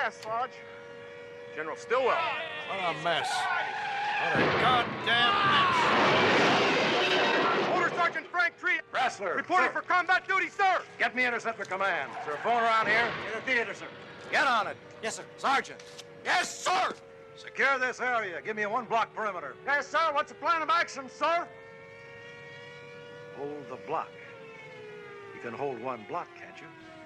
fast, Sarge. General Stillwell. What a mess. What a goddamn mess. Order Sergeant Frank Tree. Rassler. Reporting for combat duty, sir. Get me Interceptor Command. Is there a phone around here? In the theater, sir. Get on it. Yes, sir. Sergeant. Yes, sir. Secure this area. Give me a one-block perimeter. Yes, sir. What's the plan of action, sir? Hold the block. You can hold one block, can't you?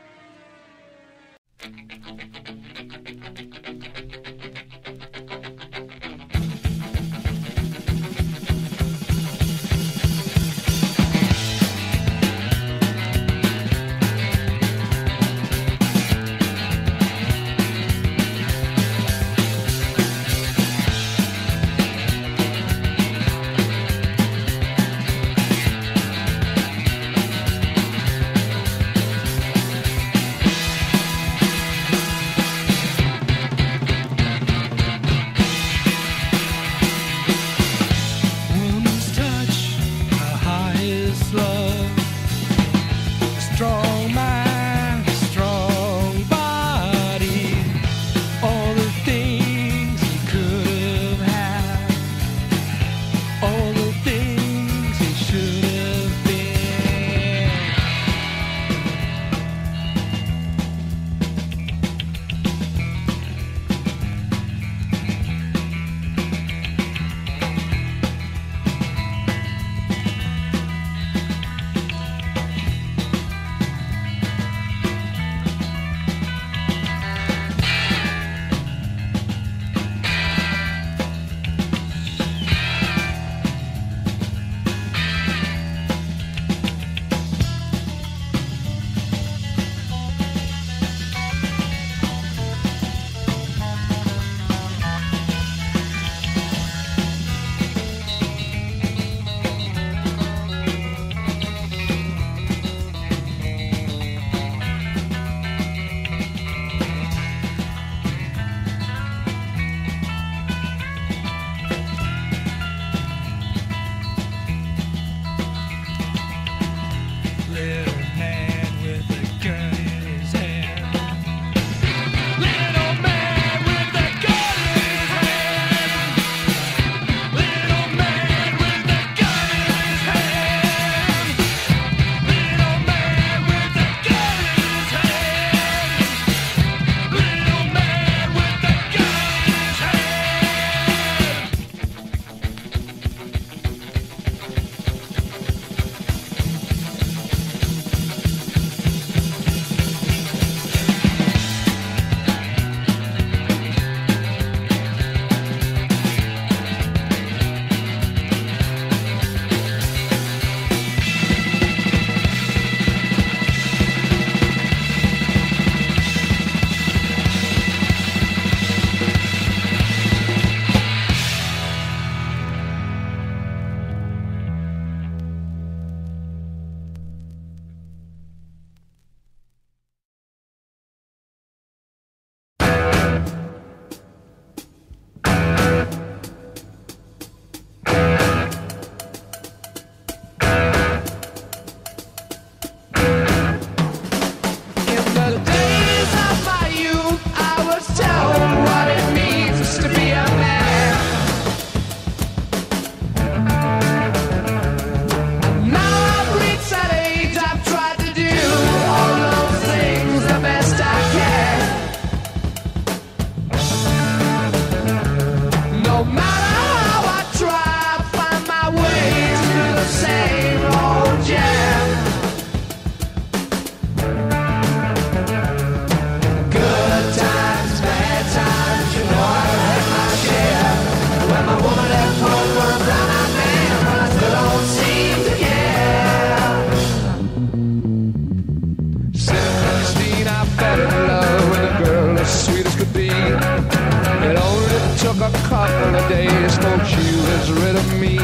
couple of days before she was rid of me.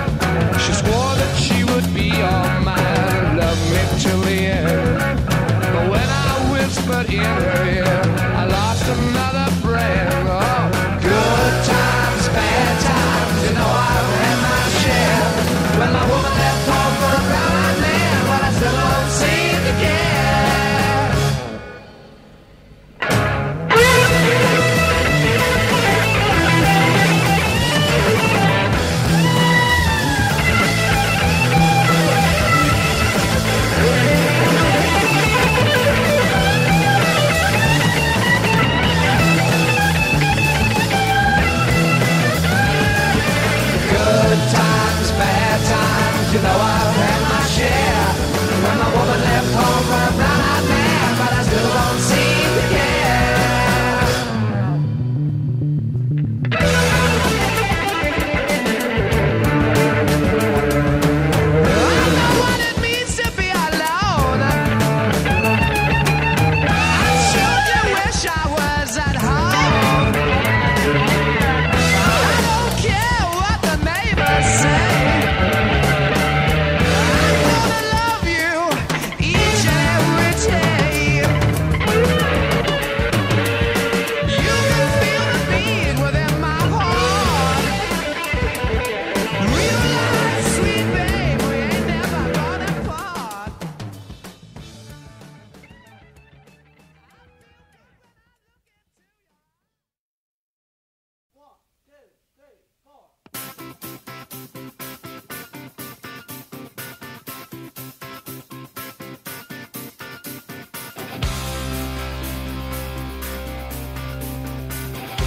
She swore that she would be all mine and love me till the end. But when I whispered in her ear, I lost another friend. Oh, good times, bad times, you know I've had my share. When my woman left home for a brown-eyed man, but I still don't seem to care.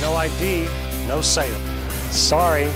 No ID, no sale. Sorry.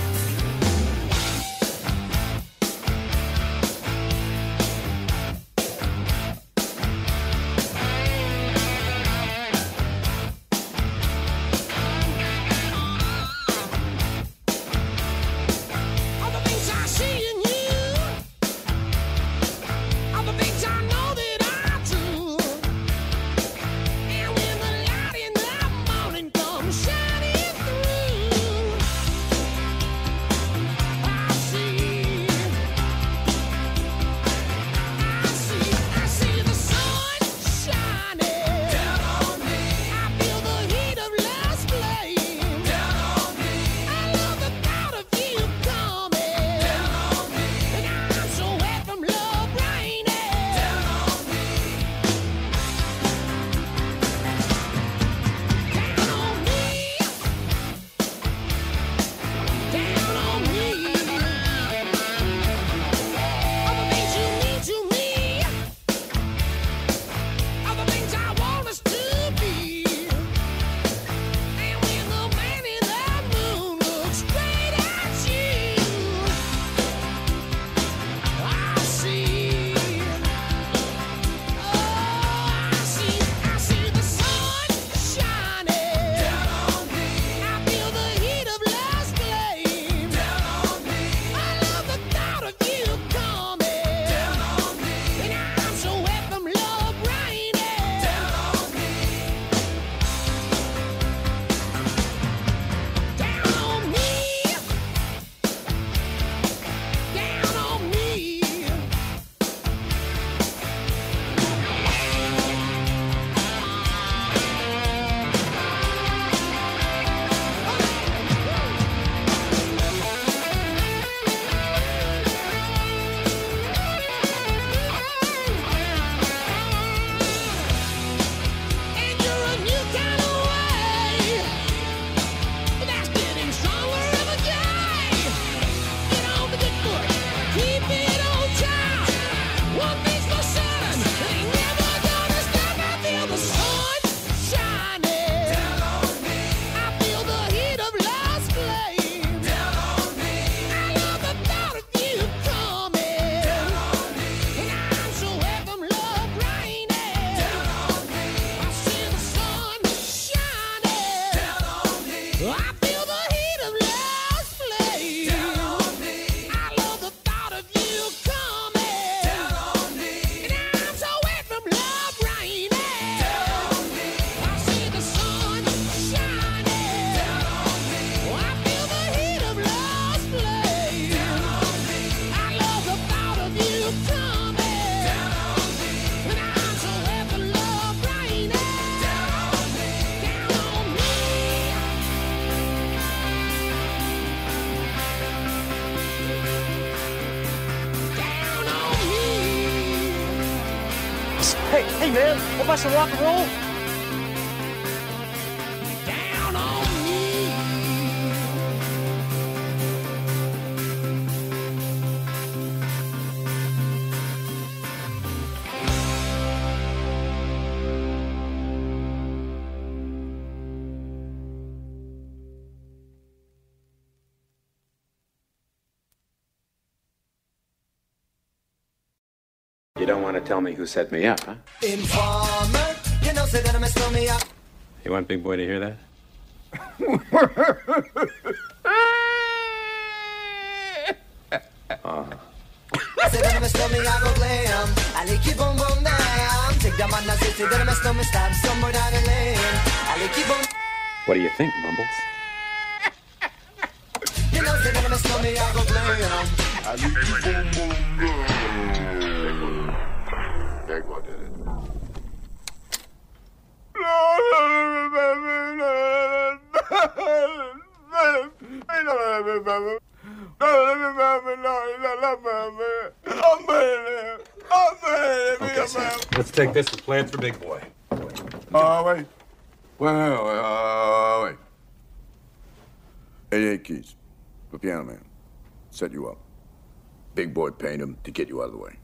Hey man, what about some rock and roll? Down on me. You don't want to tell me who set me up, huh? Informer, you know, say that I'm a me up. You want Big Boy to hear that? I said that I'm a me, I go glam. I like you boom boom down. Take that man, I say that I'm a me, stop somewhere down the lane. I like you boom. What do you think, Mumbles? You know, say that I'm a me, I go glam. I like you boom boom down. Big Boy did it. Okay, Sam. Let's take this as planned for Big Boy. Wait. Wait. 88 keys. The piano man. Set you up. Big Boy paid him to get you out of the way.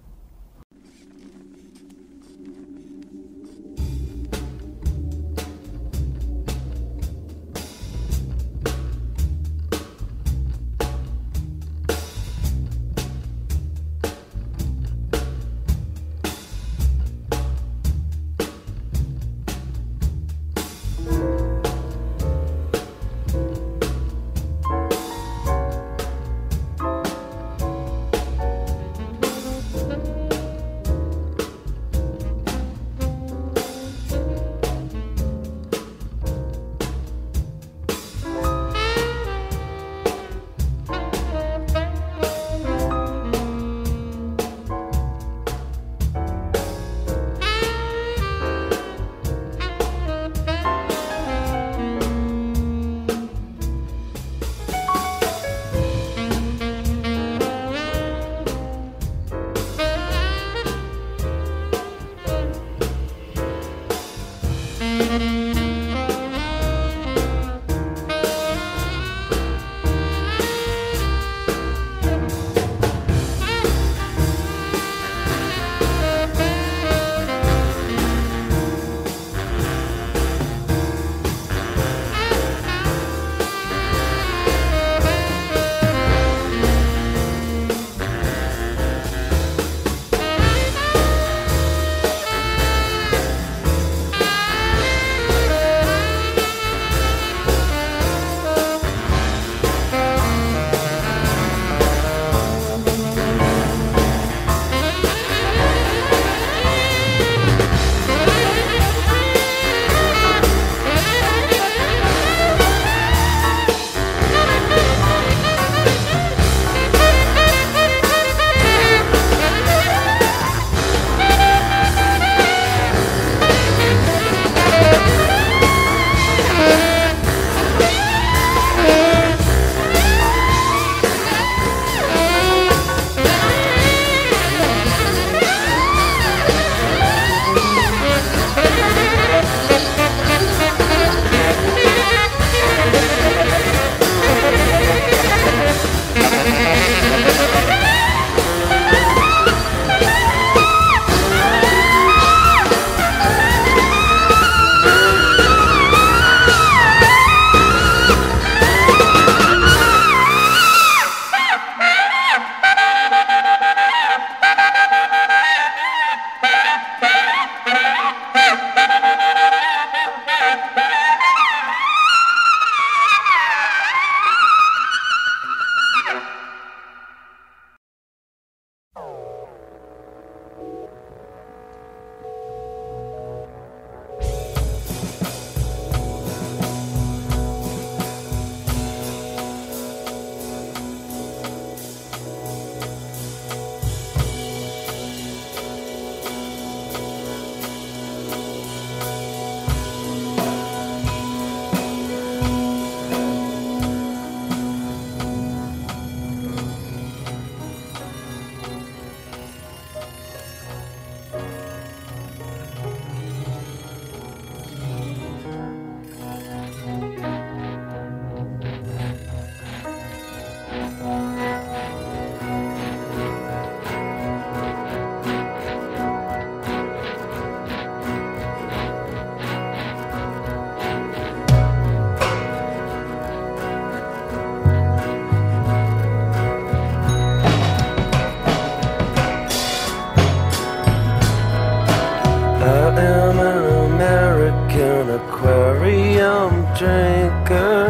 drinker,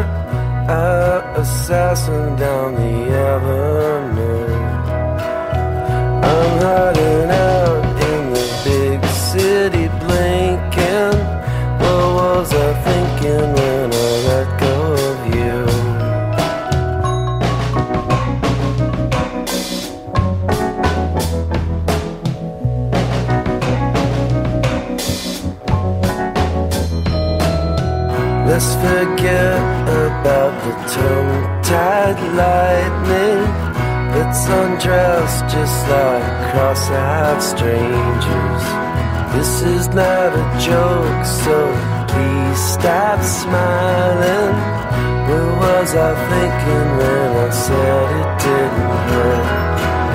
assassin down the avenue. I'm hiding out in the big city blinking. What was I thinking when I let go of you? Let's forget about the tongue-tied lightning. Let's undress just like cross-eyed strangers. This is not a joke, so please stop smiling. What was I thinking when I said it didn't hurt?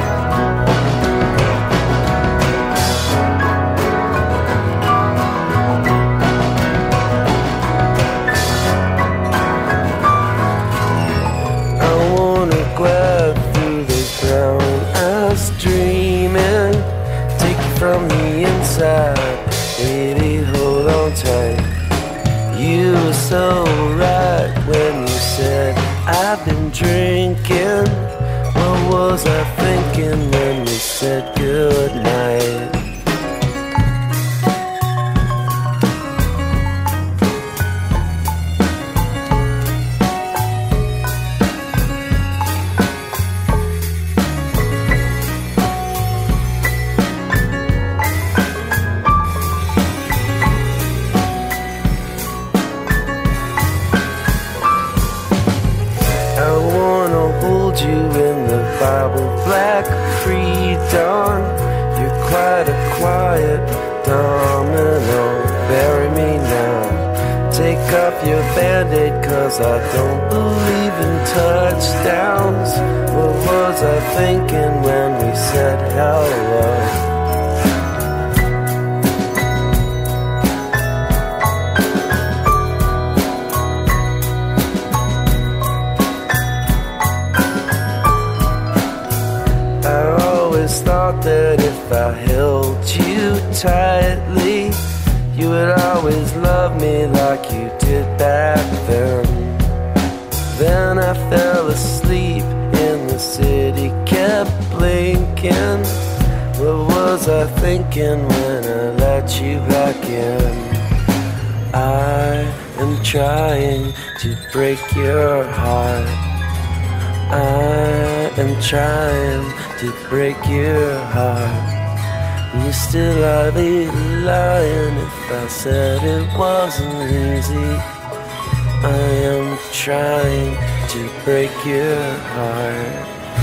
From the inside, baby, hold on tight. You were so right when you said I've been drinking. What was I thinking when we said goodnight? You in the Bible black freedom, off your band-aid, 'cause I don't believe in touchdowns. What was I thinking when we said hello? Thought that if I held you tightly, you would always love me like you did back then. Then I fell asleep and the city kept blinking. What was I thinking when I let you back in? I am trying to break your heart. I am trying to break your heart. You still I'd be lying if I said it wasn't easy. I am trying to break your heart.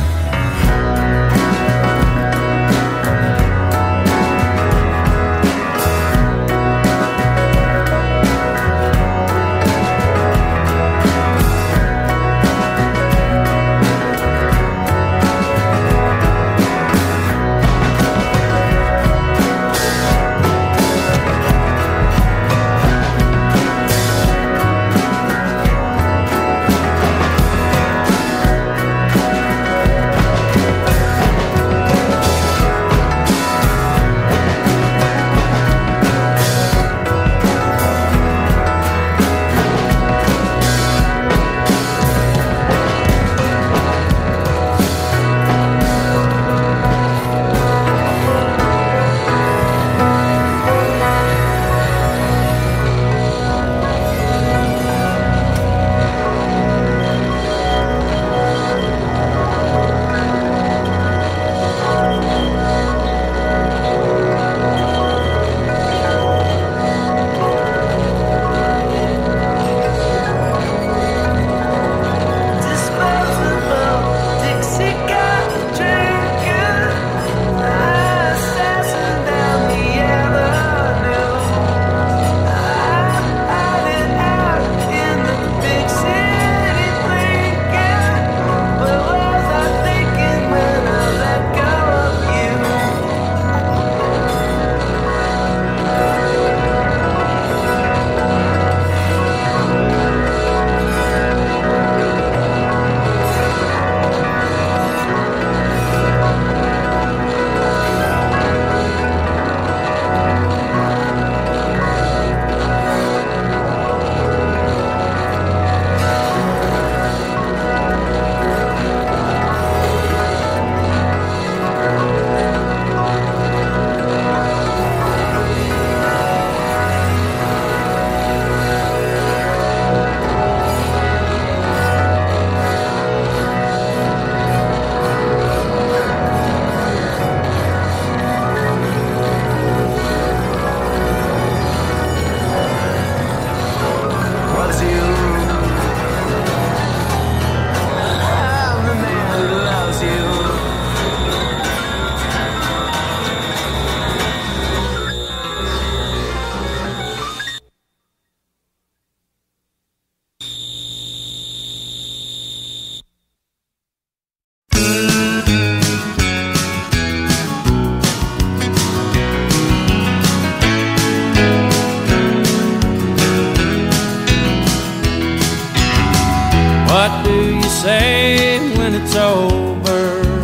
What do you say when it's over?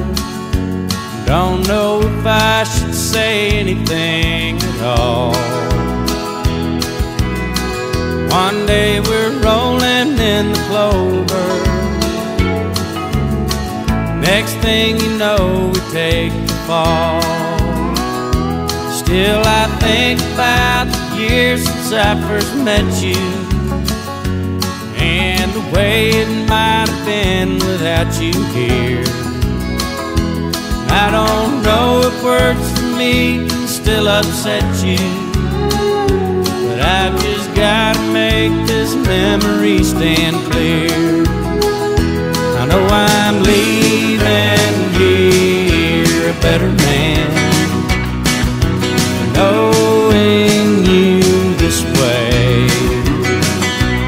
Don't know if I should say anything at all. One day we're rolling in the clover. Next thing you know, we take the fall. Still I think about the years since I first met you, and the way it might have been without you here. I don't know if words for me can still upset you, but I've just gotta make this memory stand clear. I know I'm leaving here a better man, knowing you this way.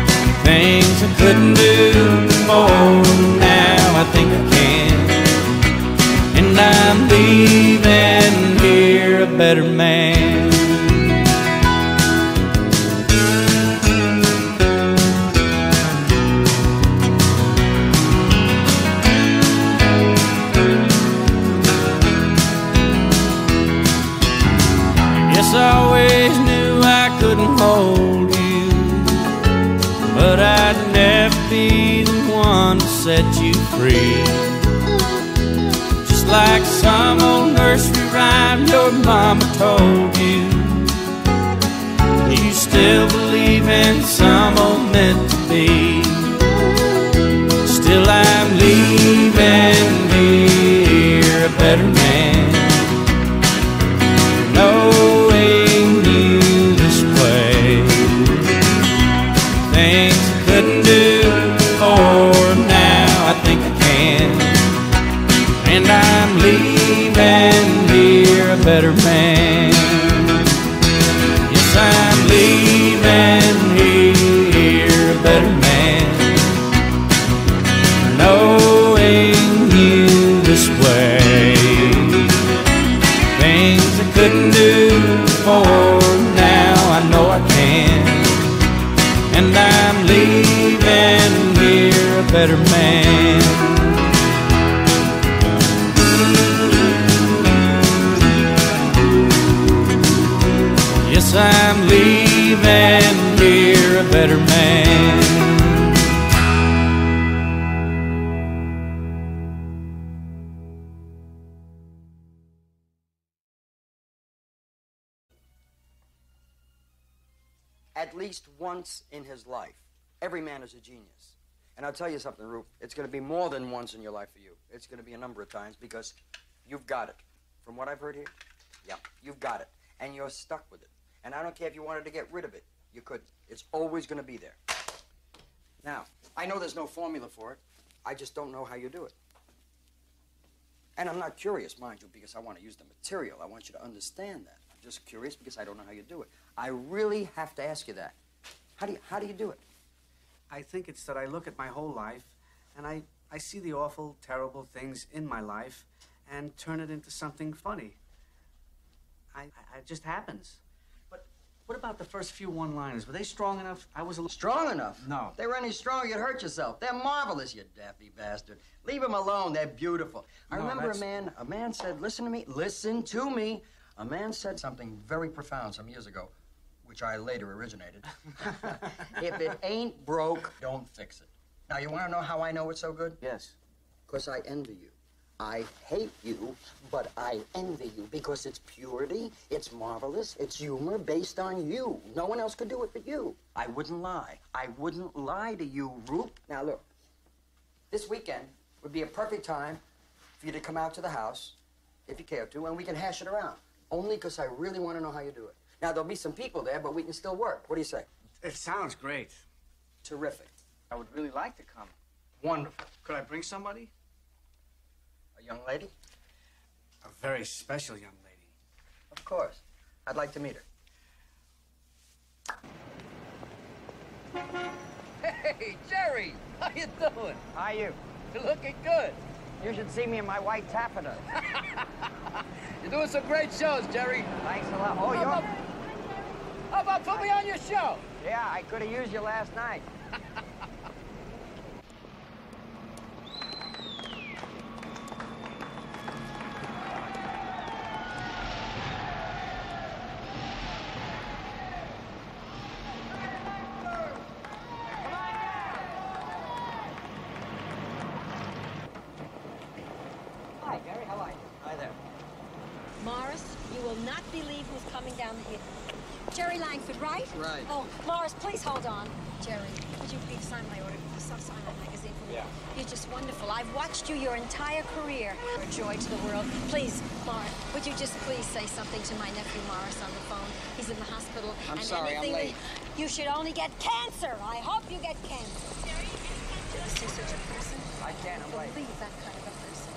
set you free. Just like some old nursery rhyme your mama told you. You still believe in some old meant to be. Still I'm leaving here a better man, knowing you this way. Things I couldn't do before, now I think I can. And I'm leaving here a better man. Yes, I'm leaving here a better man, knowing you this way. Things I couldn't do before, now I know I can. And I'm leaving here a better man. Yes, I'm leaving here a better man. At least once in his life, every man is a genius. And I'll tell you something, Rube, it's going to be more than once in your life for you. It's going to be a number of times because you've got it. From what I've heard here, yeah, you've got it. And you're stuck with it. And I don't care if you wanted to get rid of it. You couldn't. It's always going to be there. Now, I know there's no formula for it. I just don't know how you do it. And I'm not curious, mind you, because I want to use the material. I want you to understand that. I'm just curious because I don't know how you do it. I really have to ask you that. How do you do it? I think it's that I look at my whole life and I see the awful, terrible things in my life and turn it into something funny. It just happens. But what about the first few one-liners? Were they strong enough? I was a little... Strong enough? No. If they were any stronger, you'd hurt yourself. They're marvelous, you daffy bastard. Leave them alone. They're beautiful. I remember a man said, listen to me. A man said something very profound some years ago, which I later originated. If it ain't broke, don't fix it. Now, you want to know how I know it's so good? Yes. Because I envy you. I hate you, but I envy you because it's purity, it's marvelous, it's humor based on you. No one else could do it but you. I wouldn't lie. I wouldn't lie to you, Roop. Now, look, this weekend would be a perfect time for you to come out to the house, if you care to, and we can hash it around. Only because I really want to know how you do it. Now, there'll be some people there, but we can still work. What do you say? It sounds great. Terrific. I would really like to come. Wonderful. Could I bring somebody? A young lady? A very special young lady. Of course. I'd like to meet her. Hey, Jerry! How you doing? How are you? You're looking good. You should see me in my white taffeta. You're doing some great shows, Jerry. Thanks a lot. Oh, How about put me on your show? Yeah, I could have used you last night. Hi, Gary. How are you? Hi there. Morris, you will not believe who's coming down here. Jerry Langford, right? Right. Oh, Morris, please hold on. Jerry, would you please sign my order? Sign that magazine for me. Yeah. You're just wonderful. I've watched you your entire career. You're a joy to the world. Please, Morris, would you just please say something to my nephew Morris on the phone? He's in the hospital. I'm and sorry, I'm late. You should only get cancer. I hope you get cancer. Jerry, can you see such a person? I can't. I'm late. Believe that kind of a person.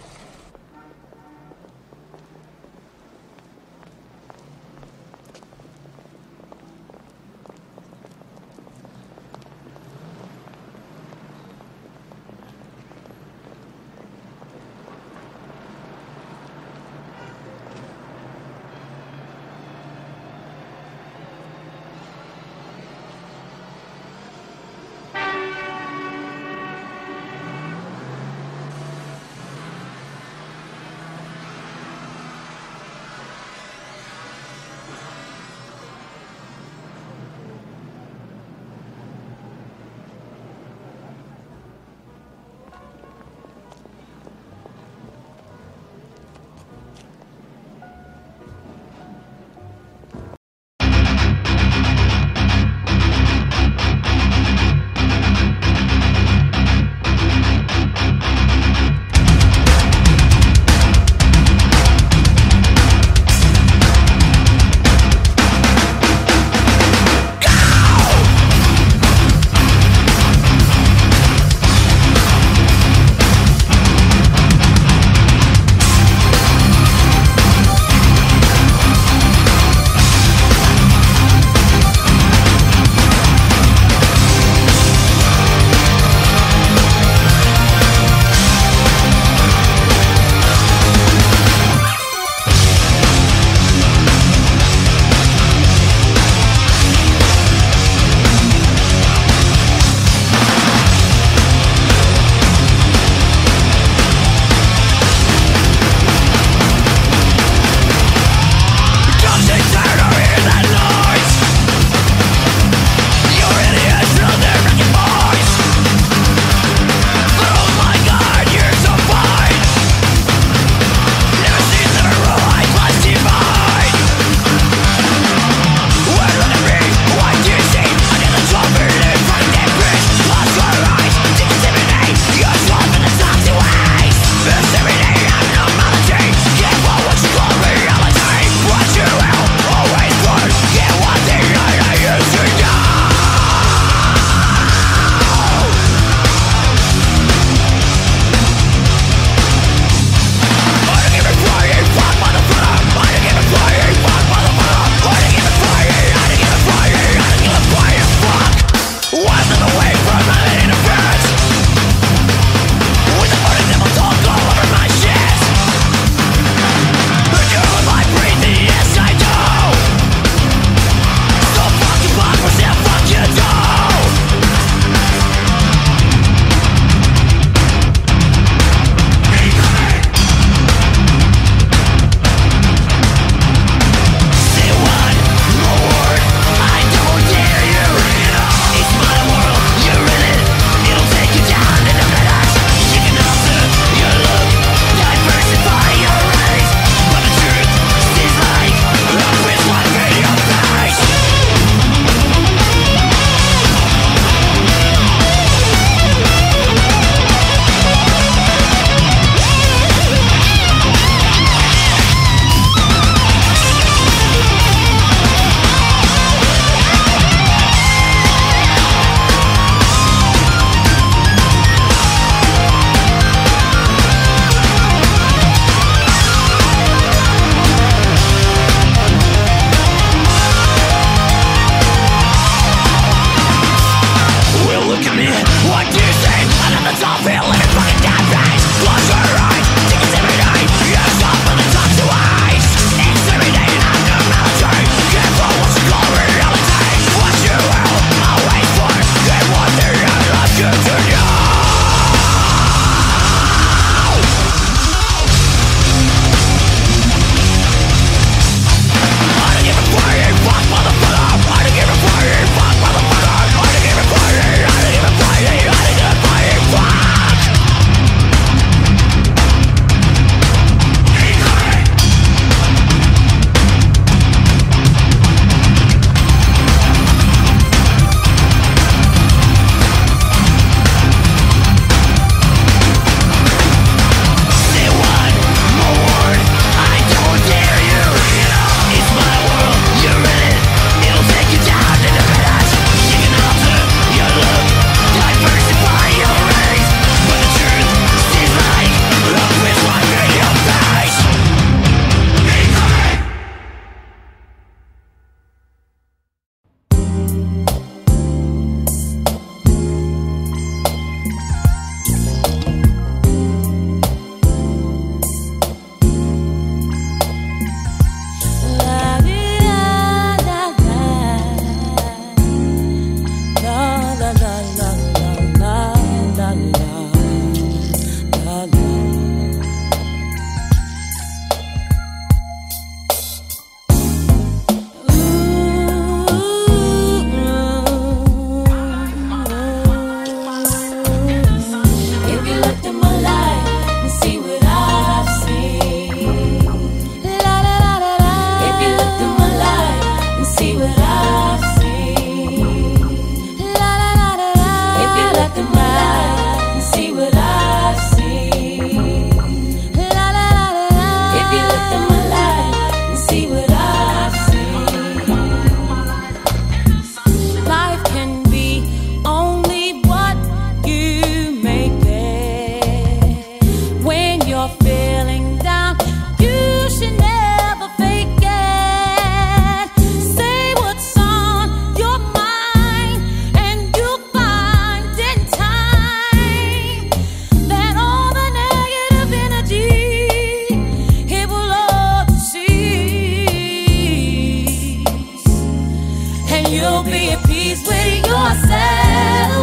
you'll be at peace with yourself.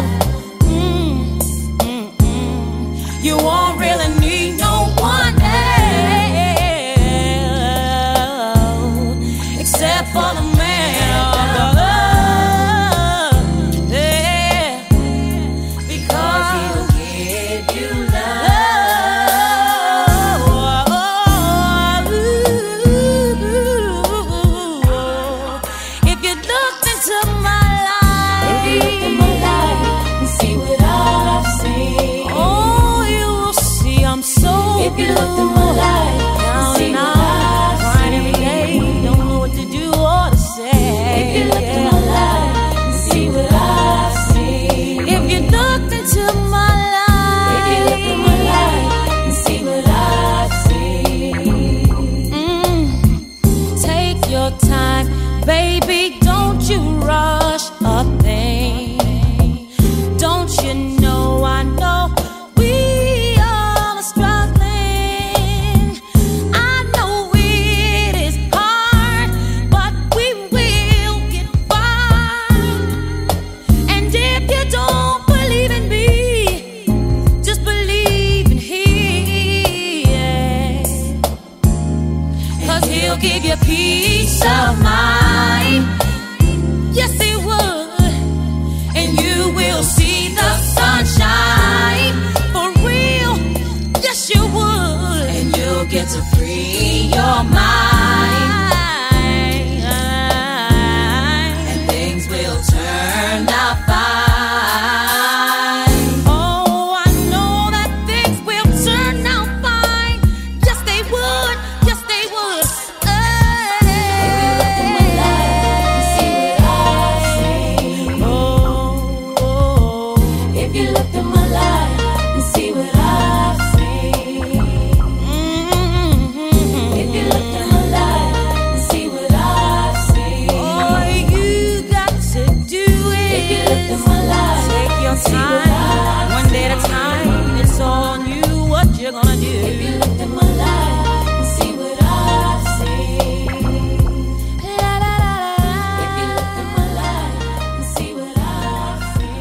You won't really need no one else except for the man of your love. Yeah. Because he'll give you love. If you looked into my life, and see what I've seen, oh, you will see I'm so if you looked in my life, see what I've seen, every day, don't know what to do or to say. If you looked in my life, see what I've seen. If you looked into my life, if you looked in my life, and see what I've seen. Take your time, baby, don't you rush a thing. Don't you know I know we all are struggling. I know it is hard, but we will get far. And if you don't believe in me, just believe in Him. 'Cause He'll give you peace of mind. Yes, He would. And you will see the sunshine for real. Yes, you would. And you'll get to free your mind. And things will turn out fine. Oh, I know that things will turn out fine. Yes, they would. Yes, they would. If you looked in my life and see what I've seen. If you looked in my life and see what I've seen. All you got to do is if you looked in my life, take your time, one day at a time. It's all on you what you're gonna do. If you looked in my life and see what I've seen. If you looked in my life and see what I've seen.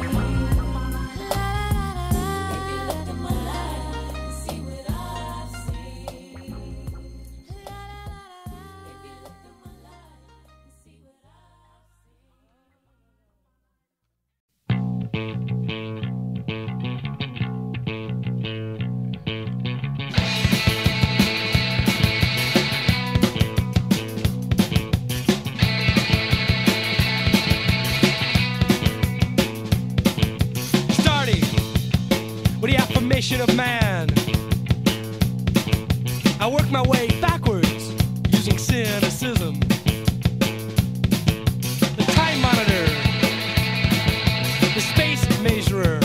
Starting with the affirmation of man, I work my way backwards using cynicism. The time monitor, the space measurer.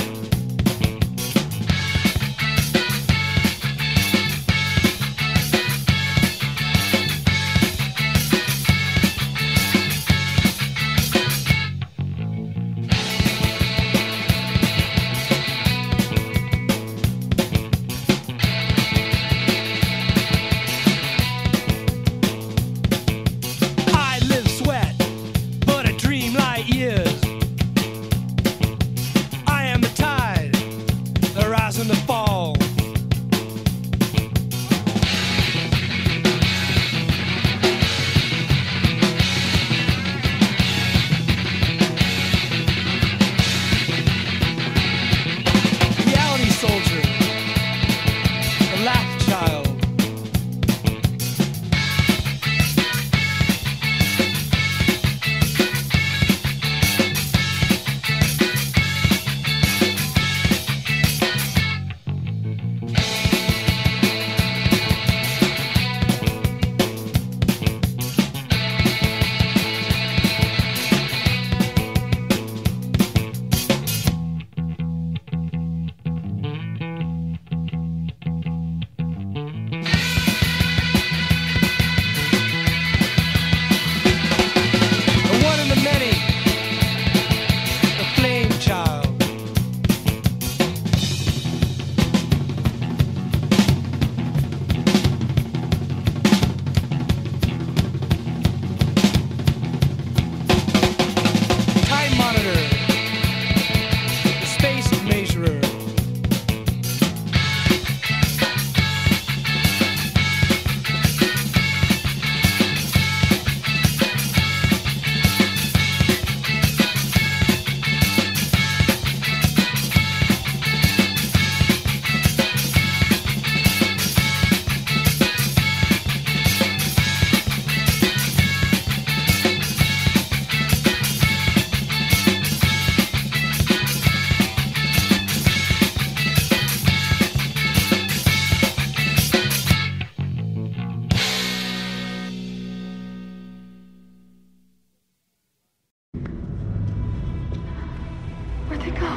to go.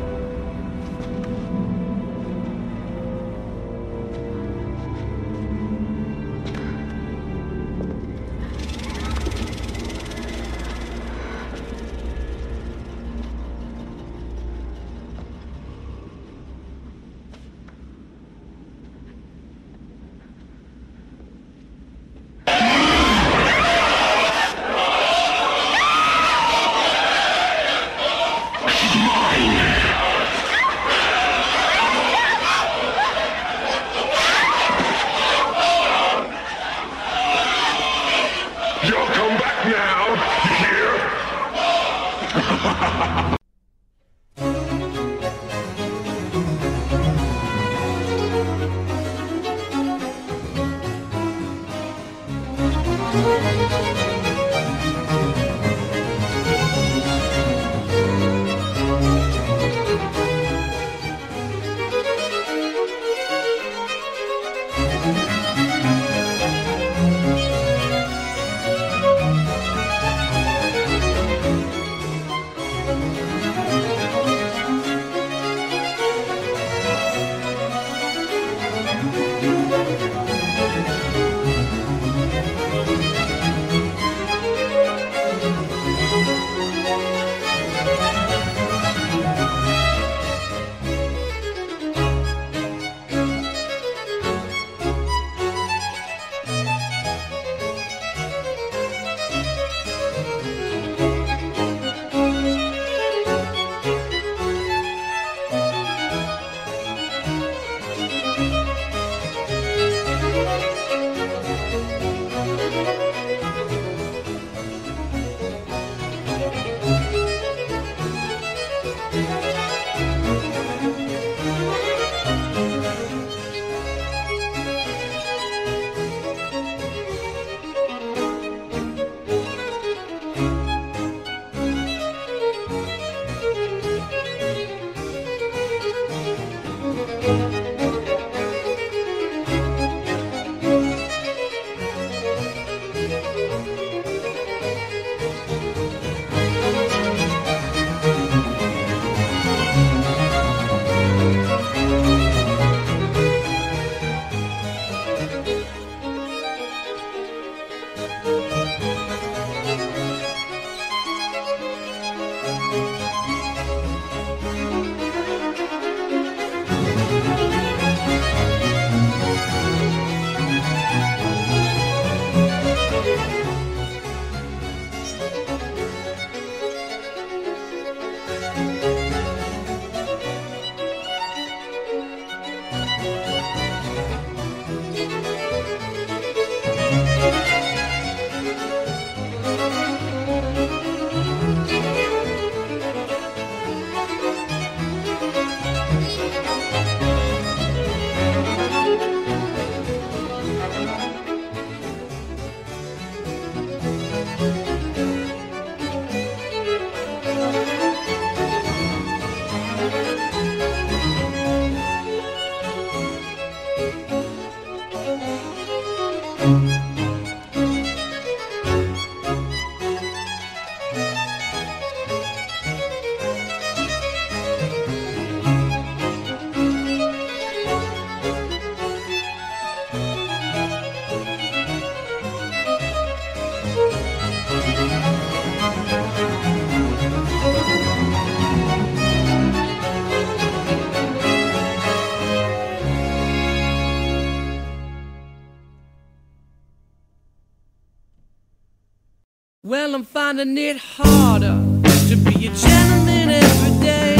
Well, I'm finding it harder to be a gentleman every day.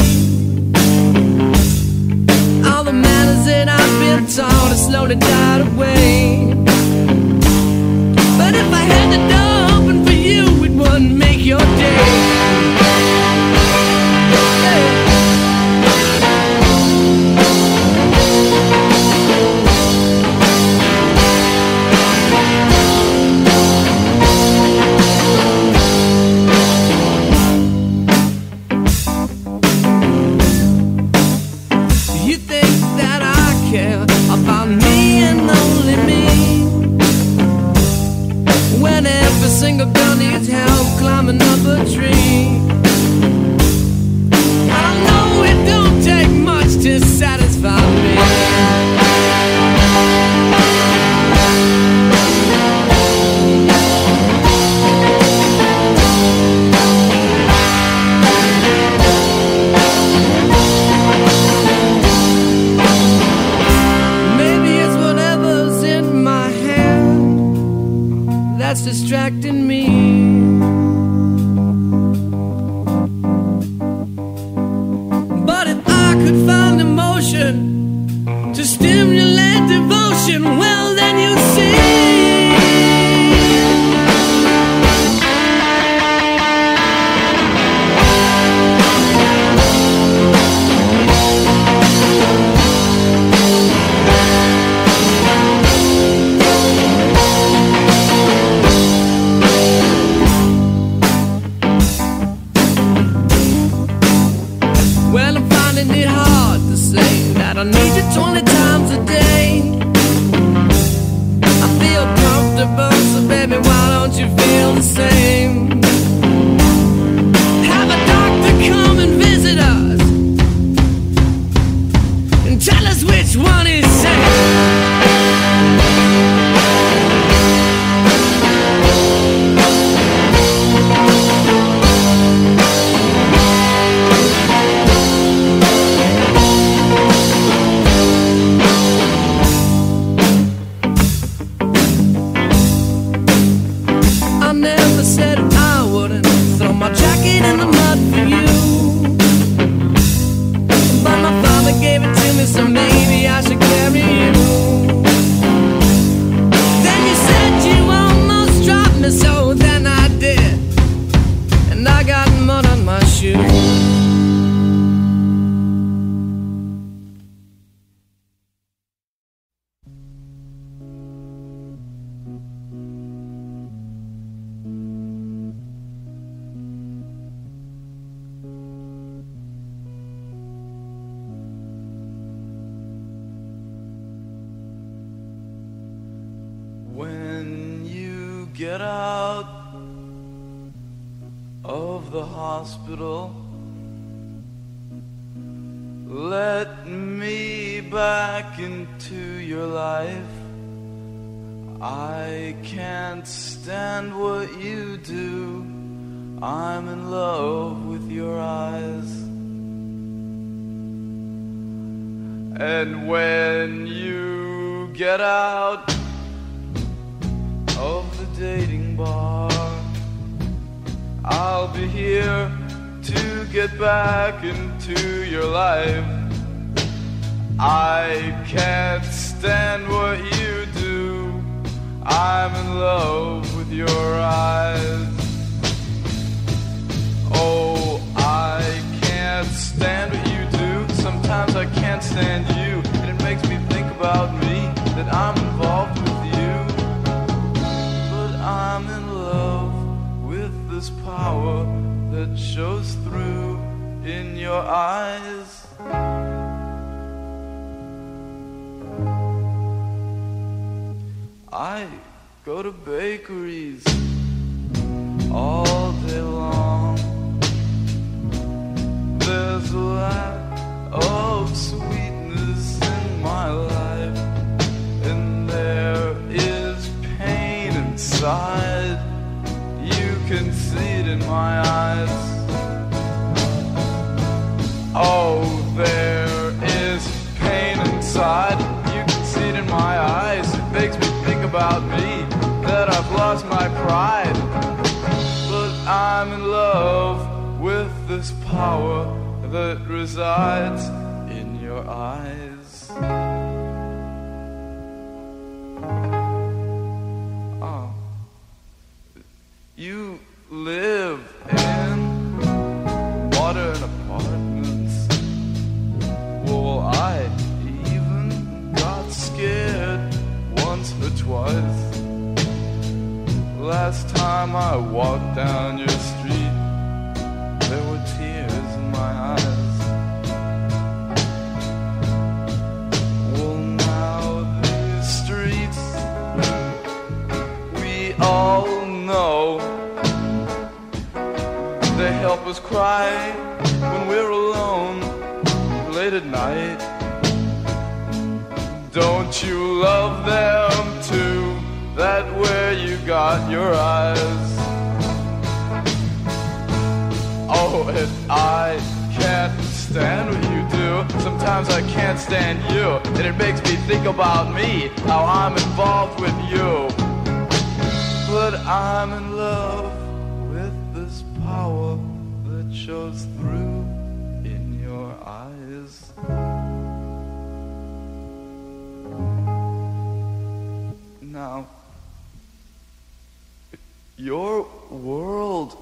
All the manners that I've been taught have slowly died away. But if I had the door open for you, it wouldn't make your day. I don't need you 20 times a day. I feel comfortable, so baby, why don't you feel the same? Have a doctor come and visit us and tell us which one is safe. So maybe I should carry you. Then you said you almost dropped me, so then I did, and I got mud on my shoes. When you get out of the hospital, let me back into your life. I can't stand what you do. I'm in love with your eyes. And when you get out of the dating bar, I'll be here to get back into your life. I can't stand what you do. I'm in love with your eyes. Oh, I can't stand what you do. Sometimes I can't stand you, and it makes me think about me, that I'm involved with you. I'm in love with this power that shows through in your eyes. I go to bakeries all day long. There's a lack of sweetness in my life, and there is pain inside. You can see it in my eyes. Oh, there is pain inside. You can see it in my eyes. It makes me think about me, that I've lost my pride. But I'm in love with this power that resides in your eyes. Oh. You live in modern apartments. Well, I even got scared once or twice. Last time I walked down your street, there were tears in my eyes. Well, now these streets, we all know, they help us cry when we're alone late at night. Don't you love them too? That where you got your eyes. Oh, and I can't stand what you do. Sometimes I can't stand you, and it makes me think about me, how I'm involved with you. But I'm in love with this power that shows through in your eyes. Now, your world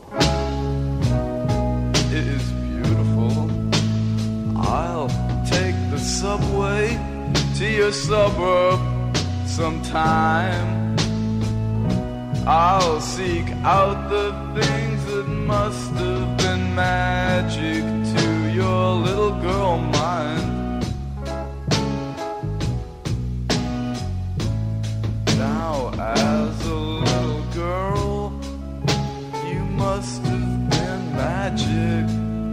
is beautiful. I'll take the subway to your suburb sometime. I'll seek out the things that must have been magic to your little girl mind. magic.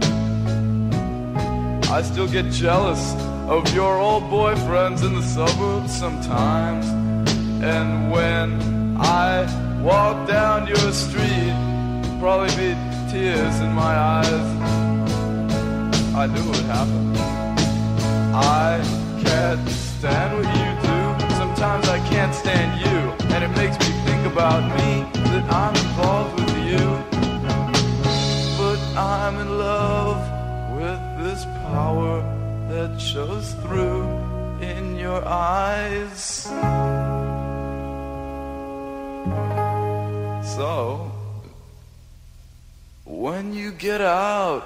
I still get jealous of your old boyfriends in the suburbs sometimes. And when I walk down your street, probably be tears in my eyes. I knew it would happen. I can't stand what you do. Sometimes I can't stand you, and it makes me think about me, that I'm involved with you. But I'm in love with this power that shows through in your eyes. So, when you get out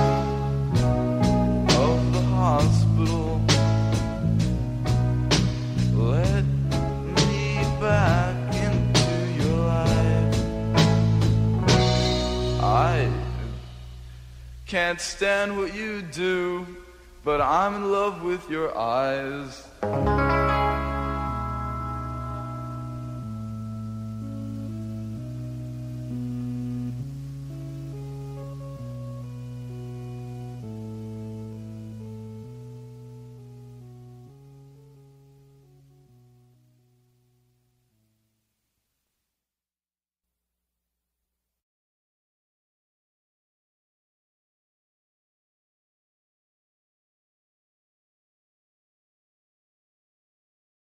of the hospital, let me back into your life. I can't stand what you do, but I'm in love with your eyes.